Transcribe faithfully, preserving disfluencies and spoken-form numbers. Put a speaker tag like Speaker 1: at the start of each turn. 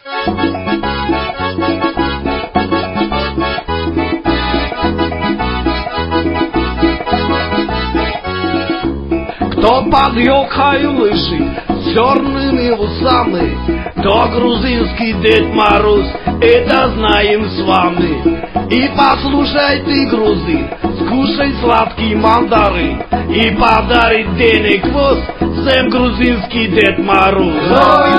Speaker 1: Кто под елкой лыжи с черными усами, то грузинский Дед Мороз, это знаем с вами. И послушай ты, грузин, скушай сладкий мандарин, и подарит денег хвост всем грузинский Дед Мороз.